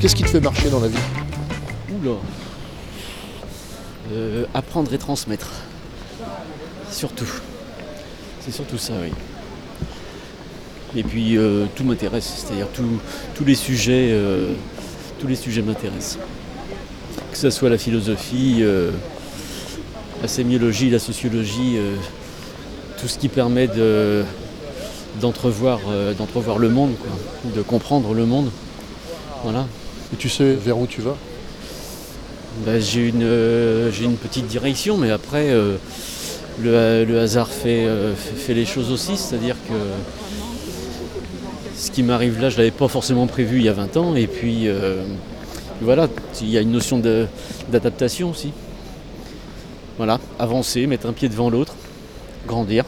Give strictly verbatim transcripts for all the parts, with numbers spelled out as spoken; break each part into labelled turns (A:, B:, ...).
A: Qu'est-ce qui te fait marcher dans la vie?
B: Oula. Euh, apprendre et transmettre. Surtout. C'est surtout ça, oui. Et puis euh, tout m'intéresse, c'est-à-dire tout- tous les sujets, euh, tous les sujets m'intéressent. Que ce soit la philosophie, euh, la sémiologie, la sociologie, euh, tout ce qui permet de, d'entrevoir, euh, d'entrevoir le monde, quoi, de comprendre le monde. Voilà.
A: Et tu sais vers où tu vas?
B: Ben, j'ai, une, euh, j'ai une petite direction, mais après, euh, le, le hasard fait, euh, fait les choses aussi, c'est-à-dire que ce qui m'arrive là, je ne l'avais pas forcément prévu il y a vingt ans, et puis euh, voilà, il y a une notion de, d'adaptation aussi. Voilà, avancer, mettre un pied devant l'autre, grandir.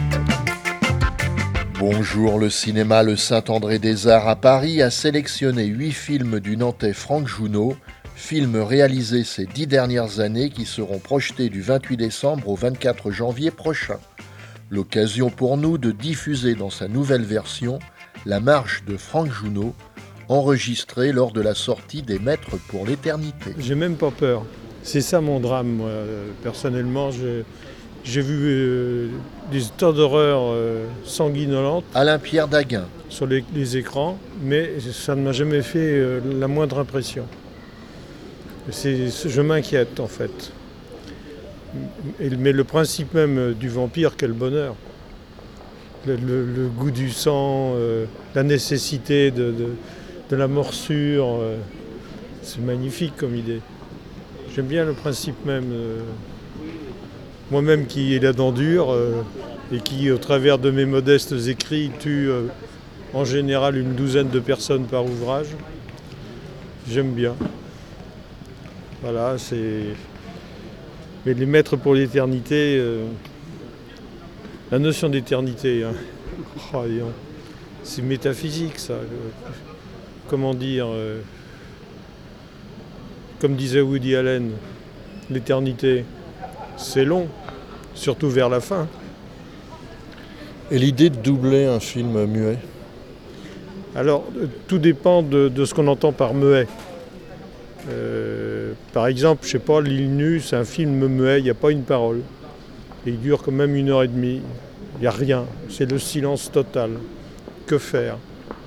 A: Bonjour, le cinéma Le Saint-André-des-Arts à Paris a sélectionné huit films du Nantais Franck Jounot, films réalisés ces dix dernières années qui seront projetés du vingt-huit décembre au vingt-quatre janvier prochain. L'occasion pour nous de diffuser dans sa nouvelle version La Marche de Franck Jounot, enregistrée lors de la sortie des Maîtres pour l'éternité.
C: J'ai même pas peur. C'est ça mon drame, moi. Personnellement, j'ai, j'ai vu euh, des tas d'horreurs euh, sanguinolentes
A: Alain-Pierre Daguin.
C: sur les, les écrans, mais ça ne m'a jamais fait euh, la moindre impression. C'est, je m'inquiète en fait. Et- mais le principe même du vampire, quel bonheur. Le, le- le goût du sang, euh, la nécessité de, de- de la morsure, euh, c'est magnifique comme idée. J'aime bien le principe même. euh, moi-même qui ai la dent dure euh, et qui, au travers de mes modestes écrits, tue euh, en général une douzaine de personnes par ouvrage, j'aime bien. Voilà, c'est. Mais les Maîtres pour l'éternité, euh, la notion d'éternité, hein. Oh, dis donc. C'est métaphysique ça. Le- Comment dire euh, Comme disait Woody Allen, l'éternité, c'est long, surtout vers la fin.
A: Et l'idée de doubler un film muet?
C: Alors, euh, tout dépend de, de ce qu'on entend par muet. Euh, par exemple, je sais pas, L'île nue, c'est un film muet, il n'y a pas une parole. Et il dure quand même une heure et demie. Il n'y a rien, c'est le silence total. Que faire?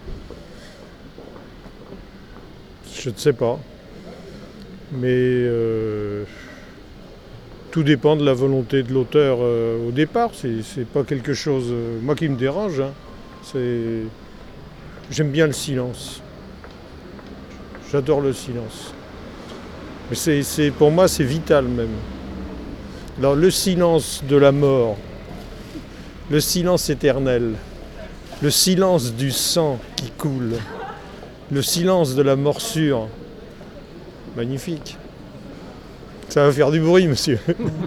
C: Je ne sais pas. Mais euh, tout dépend de la volonté de l'auteur euh, au départ. C'est, c'est pas quelque chose, euh, moi, qui me dérange. Hein. C'est... J'aime bien le silence. J'adore le silence. Mais c'est, c'est, pour moi, c'est vital même. Alors, le silence de la mort, le silence éternel, le silence du sang qui coule, le silence de la morsure, magnifique. Ça va faire du bruit, monsieur.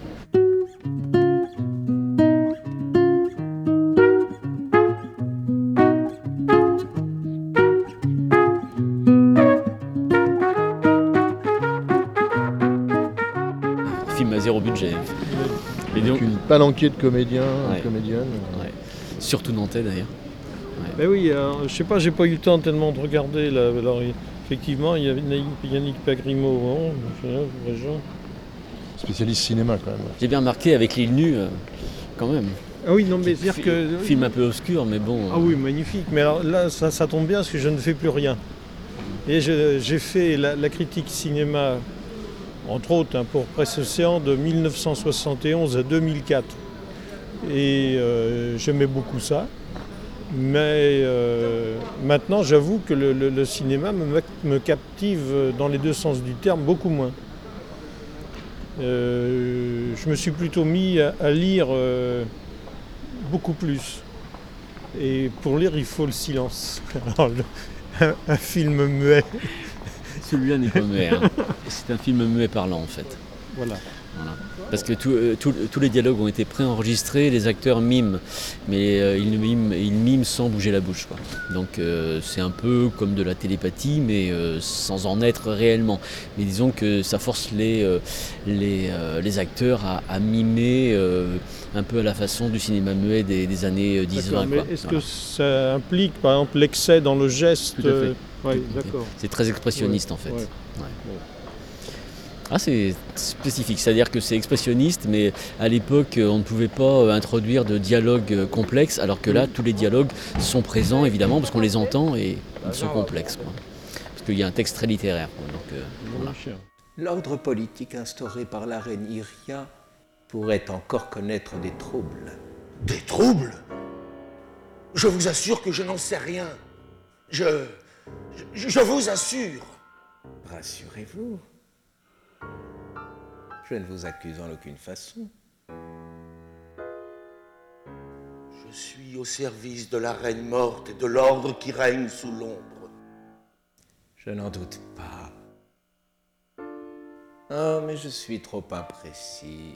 B: Film à zéro budget. Mais donc,
A: Avec une palanquée de comédiens,
B: Ouais.
A: comédiennes.
B: ouais. Surtout nantais d'ailleurs.
C: Ben oui, alors, je sais pas, j'ai pas eu le temps tellement de regarder. Là. Alors, effectivement, il y avait Yannick Pagrimaud, bon, région.
A: Spécialiste cinéma quand même.
B: J'ai bien remarqué avec l'île nue, euh, quand même.
C: Ah oui, non, mais c'est-à-dire
B: Fi-
C: que.
B: Film un peu obscur, mais bon.
C: Ah oui, magnifique. Mais alors là, ça, ça tombe bien parce que je ne fais plus rien. Et je- j'ai fait la, la critique cinéma, entre autres, hein, pour Presse Océan de mille neuf cent soixante et onze à deux mille quatre. Et euh, j'aimais beaucoup ça. Mais euh, maintenant, j'avoue que le, le- le cinéma me, me captive dans les deux sens du terme beaucoup moins. Euh, je me suis plutôt mis à, à lire euh, beaucoup plus. Et pour lire, il faut le silence. Alors, le- un, un film muet,
B: Celui-là n'est pas muet. Hein. C'est un film muet parlant en fait.
C: voilà.
B: Voilà. Parce que tout- euh, tout- tous les dialogues ont été préenregistrés, les acteurs miment, mais euh, ils, miment, ils miment sans bouger la bouche, quoi. Donc euh, c'est un peu comme de la télépathie, mais euh, sans en être réellement. Mais disons que ça force les, euh, les, euh, les acteurs à, à mimer euh, un peu à la façon du cinéma muet des, des années dix
C: D'accord,
B: vingt.
C: mais
B: Quoi.
C: est-ce
B: Voilà.
C: que ça implique, par exemple, l'excès dans le geste
B: Tout à fait.
C: euh, Oui, d'accord.
B: C'est très expressionniste, ouais. En fait.
C: Ouais.
B: Ouais. Ah, c'est spécifique, c'est-à-dire que c'est expressionniste, mais à l'époque, on ne pouvait pas introduire de dialogue complexe, alors que là, tous les dialogues sont présents, évidemment, parce qu'on les entend et ils sont complexes, quoi. Parce qu'il y a un texte très littéraire, quoi. Donc, euh, voilà.
D: L'ordre politique instauré par la reine Iria pourrait encore connaître des troubles.
E: Des troubles? Je vous assure que je n'en sais rien. Je... je... je vous assure.
D: Rassurez-vous. Je ne vous accuse en aucune façon.
E: Je suis au service de la reine morte et de l'ordre qui règne sous l'ombre.
D: Je n'en doute pas. Oh, mais je suis trop imprécis.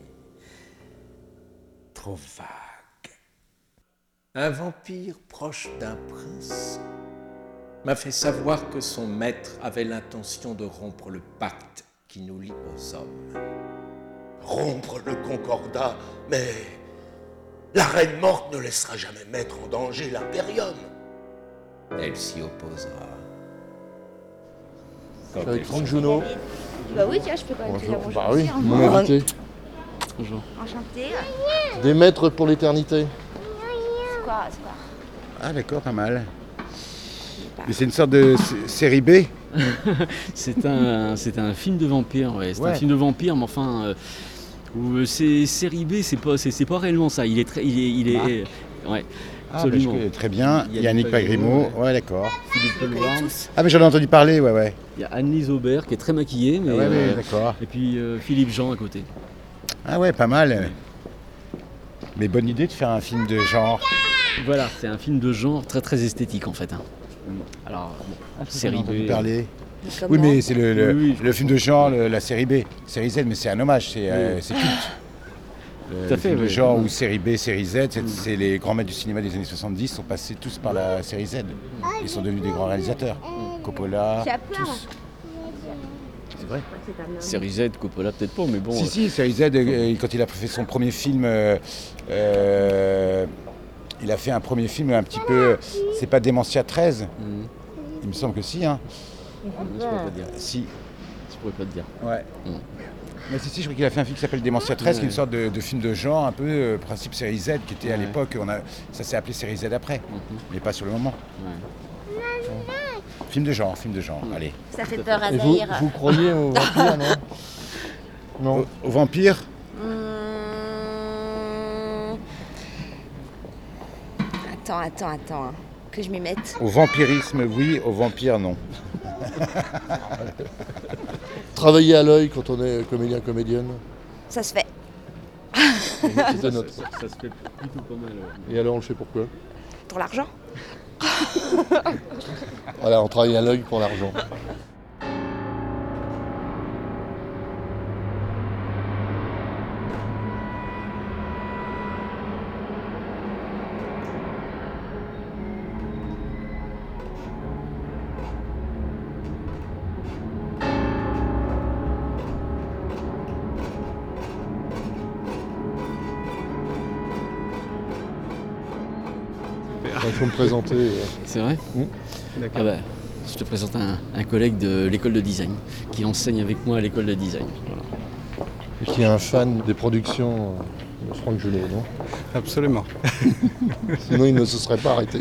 D: Trop vague. Un vampire proche d'un prince m'a fait savoir que son maître avait l'intention de rompre le pacte qui nous lie aux hommes.
E: Rompre le concordat, mais la reine morte ne laissera jamais mettre en danger l'impérium.
D: Elle s'y opposera.
A: Avec Franck Junot.
F: Bah oui, tiens, je peux quand même te dire bonjour.
A: Bah oui,
F: aussi, hein.
A: mon invité.
B: Bonjour.
F: Enchantée.
A: Des maîtres pour l'éternité.
F: C'est quoi, c'est quoi?
G: Ah d'accord, pas mal. Mais c'est une sorte de s- série B.
B: C'est un, c'est un film de vampire, ouais. C'est
G: Ouais.
B: un film de vampire, mais enfin, euh, où, euh, c'est série B, c'est pas, c'est, c'est pas réellement ça. Il est très, il est, il est, ouais,
G: Ah, mais je
B: absolument.
G: connais très bien.
B: Il y a
G: Yannick
B: Yannick
G: Pagrimaud.
B: Pagrimaud,
G: Ouais, d'accord.
B: Philippe Leloir.
G: Ah mais j'en ai entendu parler, ouais, ouais.
B: Il y a Anne-Lise Aubert qui est très maquillée, mais
G: Ah ouais,
B: euh,
G: ouais, d'accord.
B: et puis euh, Philippe Jean à côté.
G: Ah ouais, pas mal. Mais bonne idée de faire un film de genre.
B: Voilà, c'est un film de genre très très esthétique en fait, hein. Alors, bon, série
G: J'en ai entendu
B: B.
G: parler.
F: Comment?
G: Oui, mais c'est le, le,
B: Oui, oui, je
G: le film de genre, le- la série B. Série Z, mais c'est un hommage, c'est euh, c'est culte. Le
B: Tout à fait,
G: film de
B: oui.
G: genre ou série B, série Z, c'est, c'est les grands maîtres du cinéma des années soixante-dix sont passés tous par la série Z. Ils sont devenus des grands réalisateurs. Coppola,
F: Tu as peur?
G: tous. C'est vrai.
B: Série Z, Coppola peut-être pas, mais bon.
G: Si,
B: euh,
G: si, série Z, euh, quand il a fait son premier film, euh, euh, il a fait un premier film un petit peu. C'est pas Démentia treize.
B: Mhm.
G: Il me semble que si, hein.
B: Je pourrais pas te dire.
G: Si.
B: Je pourrais pas te dire.
G: Ouais.
B: Mm.
G: Mais si, si, je crois qu'il a fait un film qui s'appelle Démentia treize,
B: Ouais.
G: qui est une sorte de, de film de genre, un peu euh, principe série Z, qui était à
B: Ouais.
G: l'époque, on a, ça s'est appelé série Z après,
B: Mhm.
G: mais pas sur le moment.
B: Ouais.
G: Film de genre, film de genre, allez.
F: Ça fait peur à
A: Et vous,
F: Zahir.
A: vous croyez aux vampires, non? Non.
G: Au, au vampire,
F: Hum. Attends, attends, attends. hein. Que je m'y mette.
G: au vampirisme, oui, au vampire, non.
A: Travailler à l'œil quand on est comédien, comédienne.
F: Ça se fait.
A: C'était notre.
B: Ça, ça se fait plutôt pas mal. ouais.
A: Et alors on le fait pourquoi?
F: Pour l'argent.
A: Voilà, on travaille à l'œil pour l'argent. Il faut me présenter. euh,
B: C'est vrai
A: Mm.
B: Ah bah, je te présente un, un collègue de l'école de design qui enseigne avec moi à l'école de design. Voilà.
A: et qui est un fan des productions euh, de Franck Junot, non?
H: Absolument.
A: Sinon il ne se serait pas arrêté.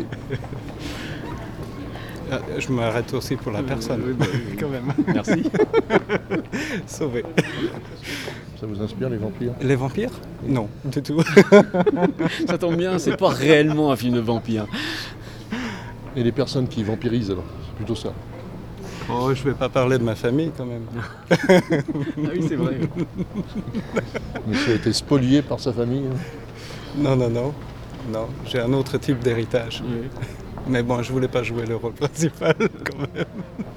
H: Ah, Je m'arrête aussi pour la personne, quand même.
B: Merci.
H: Sauvé.
A: Ça vous inspire les vampires?
H: Les vampires? Non, du tout.
B: Ça tombe bien, c'est pas réellement un film de vampire.
A: Et les personnes qui vampirisent alors? C'est plutôt ça.
H: Oh, je vais pas parler de ma famille, quand même.
B: Ah oui, c'est vrai.
A: Monsieur a été spolié par sa famille. hein.
H: Non, non, non. Non, j'ai un autre type d'héritage.
B: Oui.
H: Mais bon, je voulais pas jouer le rôle principal, quand même.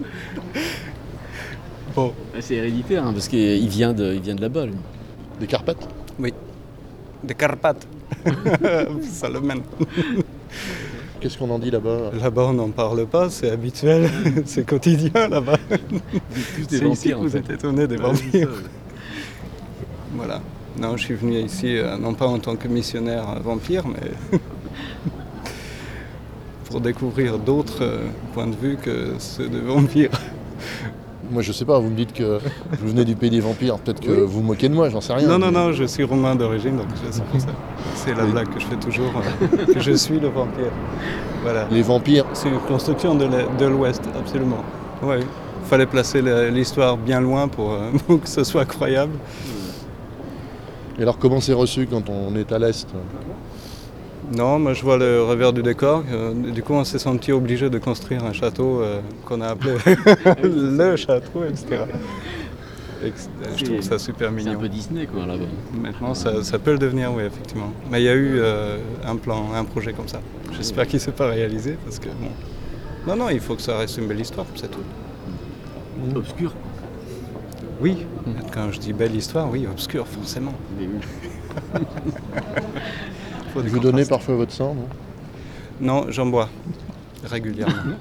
H: Bon,
B: C'est héréditaire, hein, parce qu'il vient de, il vient de là-bas, lui.
A: Des Carpates?
H: oui. Des Carpates. Ça le mène.
A: Qu'est-ce qu'on en dit là-bas?
H: Là-bas, on n'en parle pas, c'est habituel, c'est quotidien là-bas.
B: Tous des
H: C'est ici
B: vampires,
H: que
B: en
H: vous
B: fait.
H: êtes étonnés des
B: Ouais, c'est
H: vampires.
B: ça, ouais.
H: Voilà. Non, je suis venu ici, euh, non pas en tant que missionnaire euh, vampire, mais pour découvrir d'autres euh, points de vue que ceux de vampires.
A: Moi, je sais pas, vous me dites que vous venez du pays des vampires, peut-être que
H: Oui.
A: vous vous moquez de moi, j'en sais rien.
H: Non, non,
A: mais-
H: non, je suis roumain d'origine, donc c'est pour ça. C'est la
A: Oui.
H: blague que je fais toujours, euh, que je suis le vampire. Voilà.
A: Les vampires,
H: C'est une construction de l'E- de l'Ouest, absolument. Ouais. Il fallait placer la- l'histoire bien loin pour, euh, pour que ce soit croyable.
A: et alors comment c'est reçu quand on est à l'Est?
H: Non, moi je vois le revers du décor. euh, Du coup, on s'est senti obligé de construire un château euh, qu'on a appelé le château, et cetera. Et que- je trouve ça super
B: C'est un
H: mignon.
B: peu Disney quoi là-bas.
H: Maintenant, ça, ça peut le devenir, oui, effectivement. Mais il y a eu euh, un plan, un projet comme ça. J'espère qu'il ne s'est pas réalisé parce que bon. Non, non, il faut que ça reste une belle histoire, c'est tout.
B: Obscur.
H: Oui, quand je dis belle histoire, oui, obscure, forcément.
B: Mais oui.
H: Faut des
A: Vous donnez
H: contrastes.
A: parfois votre sang, non?
H: Non, j'en bois régulièrement.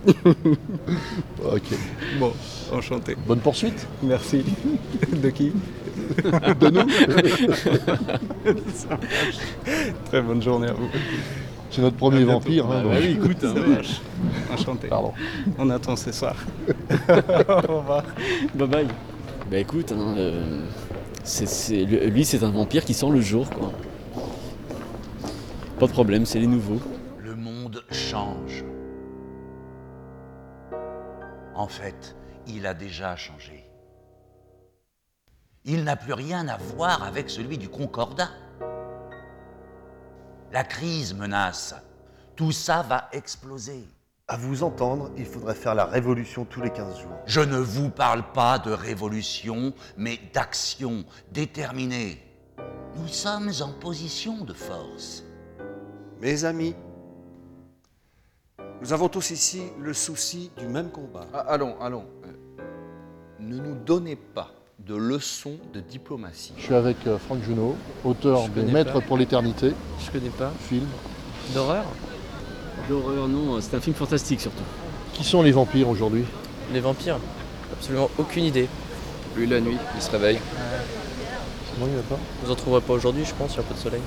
A: Ok.
H: Bon, enchanté.
A: Bonne poursuite.
H: Merci. De qui?
A: De nous.
H: Ça marche. Très bonne journée à vous.
A: C'est notre premier
H: À bientôt.
A: vampire. hein,
B: Bah
A: donc-
B: oui, écoute, hein,
H: Ça
B: ouais.
H: marche. Enchanté.
A: Pardon.
H: On attend ce soir. Au revoir.
B: Bye bye. Bah écoute, hein, euh, c'est, c'est- lui c'est un vampire qui sent le jour quoi. Pas de problème, c'est les nouveaux.
I: Le monde change. En fait, il a déjà changé. Il n'a plus rien à voir avec celui du Concordat. La crise menace. Tout ça va exploser.
J: À vous entendre, il faudrait faire la révolution tous les quinze jours.
I: Je ne vous parle pas de révolution, mais d'action déterminée. Nous sommes en position de force.
J: Mes amis, nous avons tous ici le souci du même combat.
K: Ah, allons, allons. Euh, ne nous donnez pas de leçons de diplomatie.
A: Je suis avec euh, Franck Junot, auteur
L: Je
A: des
L: connais
A: Maîtres
L: pas.
A: pour l'éternité,
L: Je connais pas.
A: film.
L: D'horreur?
B: D'horreur non, c'est un film fantastique surtout.
A: Qui sont les vampires aujourd'hui?
L: Les vampires? Absolument aucune idée.
K: Lui, la nuit, il se réveille.
A: Non, il n'y en a pas.
L: Vous en trouverez pas aujourd'hui, je pense, il y a un peu de soleil.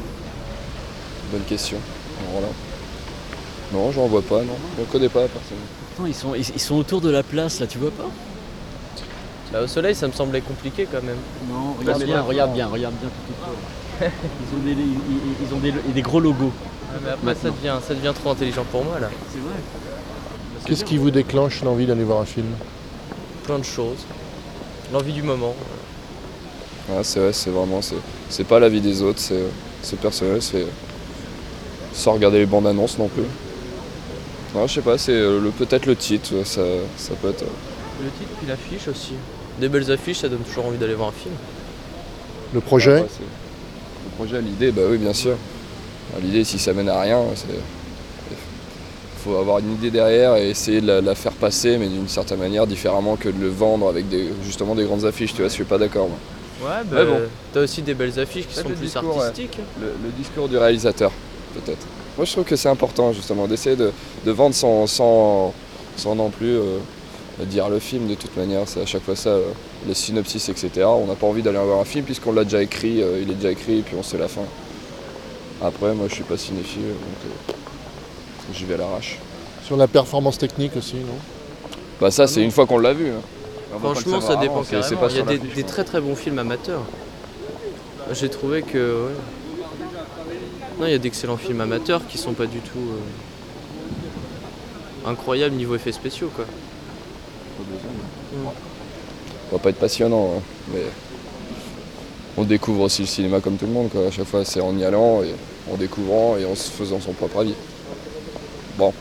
K: Bonne question. Voilà. Non, j'en vois pas, non. Je ne connais pas, personne.
B: Pourtant ils sont, ils, ils sont autour de la place là, tu vois pas?
L: Bah, au soleil, ça me semblait compliqué quand même.
B: Non,
L: regarde
B: regarde
L: bien,
B: bien, regarde bien, regarde bien tout autour. Ils ont des, ils, ils ont des, des gros logos.
L: Ah, mais après, ça
B: Maintenant.
L: devient, ça devient trop intelligent pour moi là.
B: C'est vrai.
A: Qu'est-ce qui vous déclenche l'envie d'aller voir un film?
L: Plein de choses. L'envie du moment.
K: Ah, c'est vrai, c'est vraiment. C'est, c'est pas la vie des autres, c'est, c'est personnel, c'est. Sans regarder les bandes annonces non plus. Non, je sais pas, c'est euh, le, peut-être le titre, ça, ça peut être. euh,
L: Le titre puis l'affiche aussi. Des belles affiches, ça donne toujours envie d'aller voir un film.
A: Le projet?
K: Après, c'est- Le projet, l'idée, bah oui, bien sûr. Ah, L'idée, si ça mène à rien, c'est. Il faut avoir une idée derrière et essayer de la, la faire passer, mais d'une certaine manière, différemment que de le vendre avec des, justement des grandes affiches, tu vois, je suis pas d'accord. Moi.
L: Ouais, bah,
K: Mais bon.
L: t'as aussi des belles affiches qui
K: Peut-être
L: sont
K: le
L: plus
K: discours, ouais.
L: artistiques.
K: Le, le discours du réalisateur, peut-être. Moi, je trouve que c'est important, justement, d'essayer de, de vendre sans, sans, sans non plus euh, dire le film, de toute manière. C'est à chaque fois ça, euh, les synopsis, et cetera. On n'a pas envie d'aller voir un film puisqu'on l'a déjà écrit, euh, il est déjà écrit, et puis on sait la fin. Après, moi, je suis pas cinéphile, donc euh, j'y vais à l'arrache.
A: Sur la performance technique aussi, non?
K: Bah ça, c'est une fois qu'on l'a vu. hein. On va pas le
L: Franchement, ça
K: savoir
L: dépend
K: avant, c'est- c'est
L: carrément.
K: pas
L: Il y a
K: sur
L: des,
K: l'affiche,
L: des
K: quoi.
L: très très bons films amateurs. J'ai trouvé que. Ouais. Non, il y a d'excellents films amateurs qui sont pas du tout euh, incroyables niveau effets spéciaux, quoi.
K: Ça va pas être passionnant, hein, mais on découvre aussi le cinéma comme tout le monde, quoi. À chaque fois, c'est en y allant, et en découvrant et en se faisant son propre avis. Bon.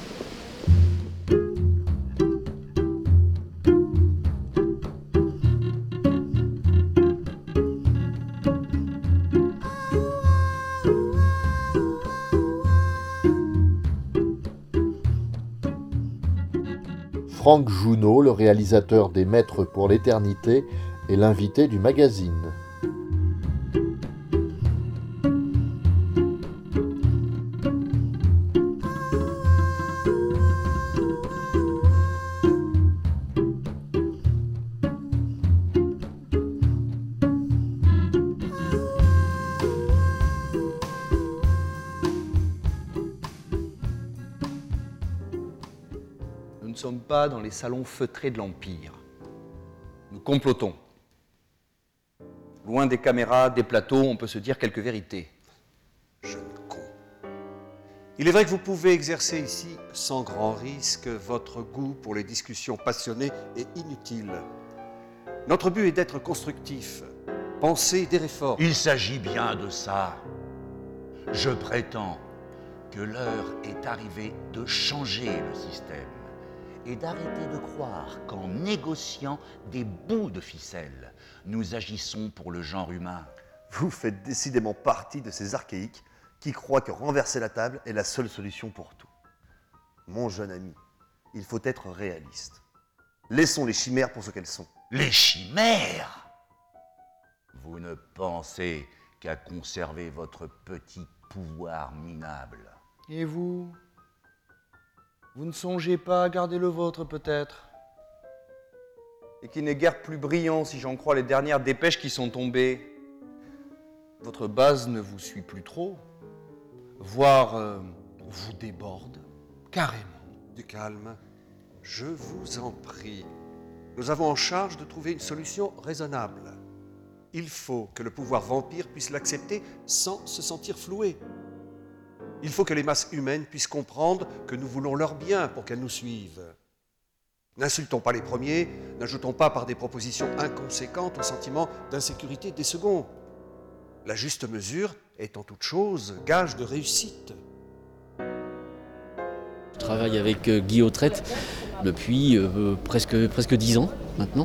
A: Franck Junot, le réalisateur des Maîtres pour l'éternité, est l'invité du magazine.
M: sommes pas dans les salons feutrés de l'Empire. Nous complotons. Loin des caméras, des plateaux, on peut se dire quelques vérités.
N: Jeune con. Il est vrai que vous pouvez exercer ici, sans grand risque, votre goût pour les discussions passionnées et inutiles. Notre but est d'être constructif, penser des réformes.
I: Il s'agit bien de ça. Je prétends que l'heure est arrivée de changer le système et d'arrêter de croire qu'en négociant des bouts de ficelle, nous agissons pour le genre humain.
J: Vous faites décidément partie de ces archaïques qui croient que renverser la table est la seule solution pour tout. Mon jeune ami, il faut être réaliste. Laissons les chimères pour ce qu'elles sont.
I: Les chimères? Vous ne pensez qu'à conserver votre petit pouvoir minable.
M: Et vous? Vous ne songez pas à garder le vôtre, peut-être? Et qui n'est guère plus brillant, si j'en crois les dernières dépêches qui sont tombées. Votre base ne vous suit plus trop, voire euh, vous déborde, carrément.
N: Du calme, je vous en prie. Nous avons en charge de trouver une solution raisonnable. Il faut que le pouvoir vampire puisse l'accepter sans se sentir floué. Il faut que les masses humaines puissent comprendre que nous voulons leur bien pour qu'elles nous suivent. N'insultons pas les premiers, n'ajoutons pas par des propositions inconséquentes au sentiment d'insécurité des seconds. La juste mesure est en toute chose gage de réussite.
B: Je travaille avec euh, Guy Autrette depuis euh, presque, presque dix ans maintenant.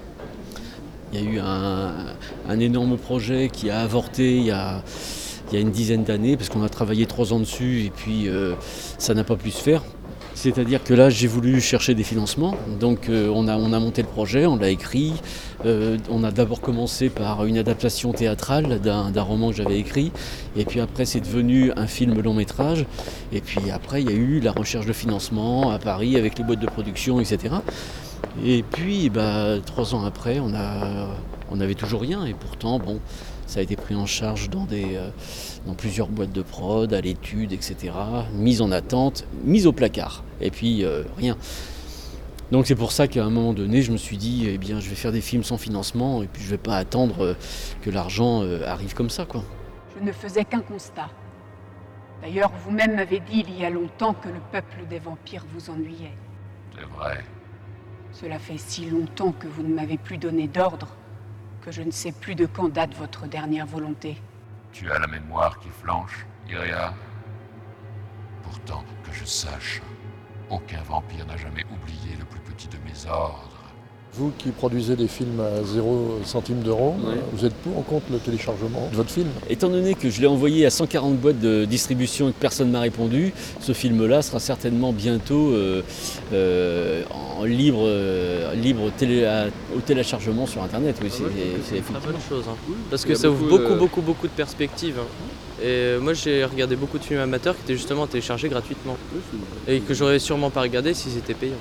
B: Il y a eu un, un énorme projet qui a avorté il y a, il y a une dizaine d'années parce qu'on a travaillé trois ans dessus et puis euh, ça n'a pas pu se faire. C'est-à-dire que là, j'ai voulu chercher des financements. Donc euh, on, a, on a monté le projet, on l'a écrit. Euh, on a d'abord commencé par une adaptation théâtrale d'un, d'un roman que j'avais écrit. Et puis après, c'est devenu un film long métrage. Et puis après, il y a eu la recherche de financement à Paris avec les boîtes de production, et cetera. Et puis, bah, trois ans après, on a, on n'avait toujours rien. Et pourtant, bon, ça a été pris en charge dans, des, euh, dans plusieurs boîtes de prod, à l'étude, et cetera. Mise en attente, mise au placard. Et puis, euh, rien. Donc c'est pour ça qu'à un moment donné, je me suis dit, eh bien, je vais faire des films sans financement et puis je vais pas attendre euh, que l'argent euh, arrive comme ça, quoi.
O: Je ne faisais qu'un constat. D'ailleurs, vous-même m'avez dit il y a longtemps que le peuple des vampires vous ennuyait.
P: C'est vrai.
O: Cela fait si longtemps que vous ne m'avez plus donné d'ordre que je ne sais plus de quand date votre dernière volonté.
P: Tu as la mémoire qui flanche, Iria. Pourtant, que je sache, aucun vampire n'a jamais oublié le plus petit de mes ordres.
A: Vous qui produisez des films à zéro centime d'euro,
B: Oui.
A: vous êtes pour ou contre le téléchargement de votre film?
B: Étant donné que je l'ai envoyé à cent quarante boîtes de distribution et que personne ne m'a répondu, ce film-là sera certainement bientôt euh, euh, en libre, euh, libre télé, à, au téléchargement sur Internet. Oui, c'est,
L: Ouais,
B: c'est,
L: c'est une très bonne chose. Hein.
B: Oui,
L: Parce
B: il
L: que
B: y a
L: ça ouvre
B: beaucoup
L: beaucoup,
B: de-
L: beaucoup, beaucoup de perspectives. hein. Et moi, j'ai regardé beaucoup de films amateurs qui étaient justement téléchargés gratuitement. Et que j'aurais sûrement pas regardé s'ils étaient payants.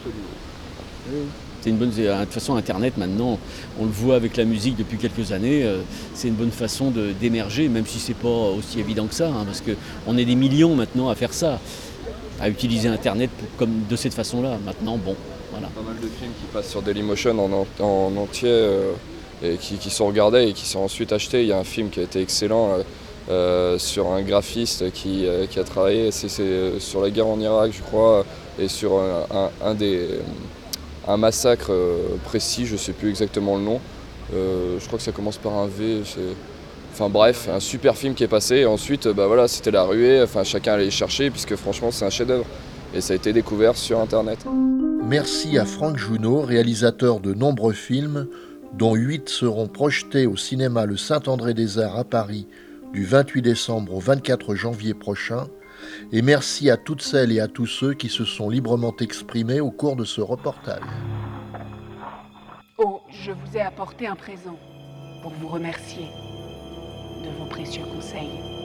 B: C'est une bonne, de toute façon, Internet maintenant, on le voit avec la musique depuis quelques années, euh, c'est une bonne façon de, d'émerger, même si c'est pas aussi évident que ça, hein, parce qu'on est des millions maintenant à faire ça, à utiliser Internet pour- comme de cette façon-là. Maintenant, bon, voilà.
K: Pas mal de films qui passent sur Dailymotion en, en, en entier euh, et qui, qui sont regardés et qui sont ensuite achetés. Il y a un film qui a été excellent euh, euh, sur un graphiste qui, euh, qui a travaillé, c'est, c'est sur la guerre en Irak, je crois, et sur un, un, un des... un massacre euh, précis, je ne sais plus exactement le nom. Euh, je crois que ça commence par un V. C'est... Enfin bref, un super film qui est passé. Et ensuite, bah voilà, c'était la ruée. Enfin, chacun allait le chercher puisque franchement, c'est un chef-d'œuvre. Et ça a été découvert sur Internet.
A: Merci à Franck Junot, réalisateur de nombreux films, dont huit seront projetés au cinéma Le Saint-André-des-Arts à Paris du vingt-huit décembre au vingt-quatre janvier prochain. Et merci à toutes celles et à tous ceux qui se sont librement exprimés au cours de ce reportage.
O: Oh, je vous ai apporté un présent pour vous remercier de vos précieux conseils.